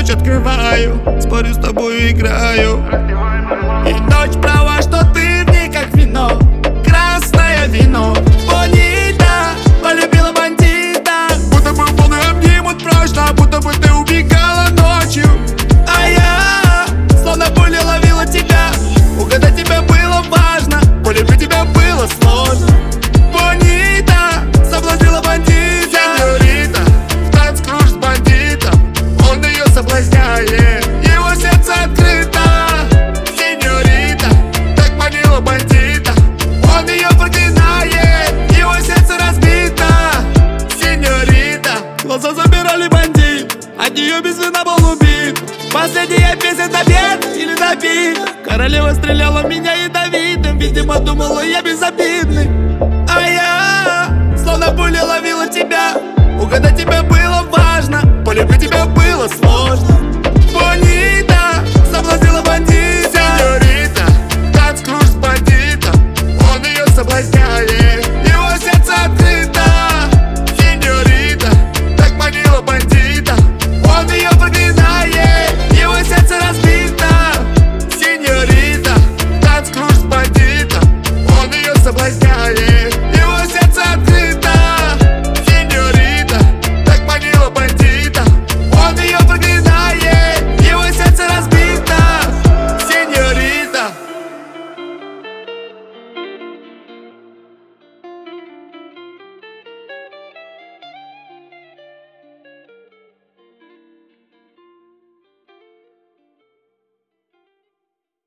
ключ открываю, спорю с тобой, играю. И ночь права, что ты в ней как вино, красное вино. Бонита полюбила бандита, будто бы полный обнимут прочно, будто бы ты убегала ночью. А я словно пуля ловила тебя, угадать тебя было важно, полюбить тебя было сложно. Бонита соблазнила бандита, сеньорита в танц кружит с бандитом, он ее соблазняет, его сердце открыто. Сеньорита так манила бандита, он ее проклинает, его сердце разбито. Сеньорита глаза забирали бандит, от нее без вина был убит. Последняя песня добит или добит, королева стреляла в меня ядовитым, видимо думала я безобидный. А я словно пуля ловила тебя,